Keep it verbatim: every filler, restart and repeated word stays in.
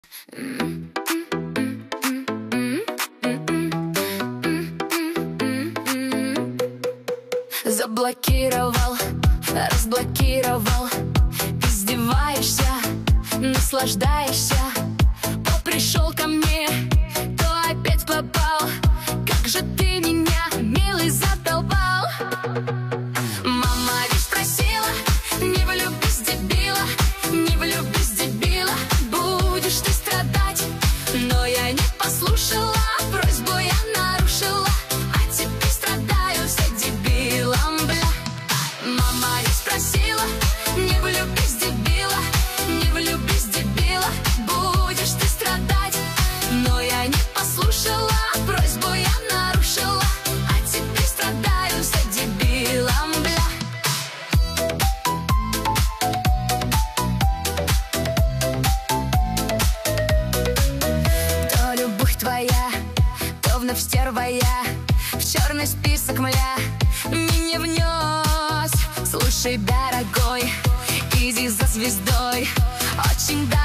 Заблокировал, разблокировал. Издеваешься, наслаждаешься. То пришел ко мне, то опять попал. Как же ты меня, милый, задолбал. Мама ведь просила: не влюбись, дебила, не влюбись, дебила, будешь ты страдать. Но я не послушала, просьбу я нарушила, а теперь страдаю вся дебилом, бля. Мама ведь просила: не влюбись, дебила, не влюбись, дебила, будешь ты страдать. Но я не послушала, просьбу я нарушила, а теперь страдаю вся дебилом, бля. То любовь твоя, то вновь стерва я, в черный список, мля, меня внес. Слушай, дорогой, иди за звездой, очень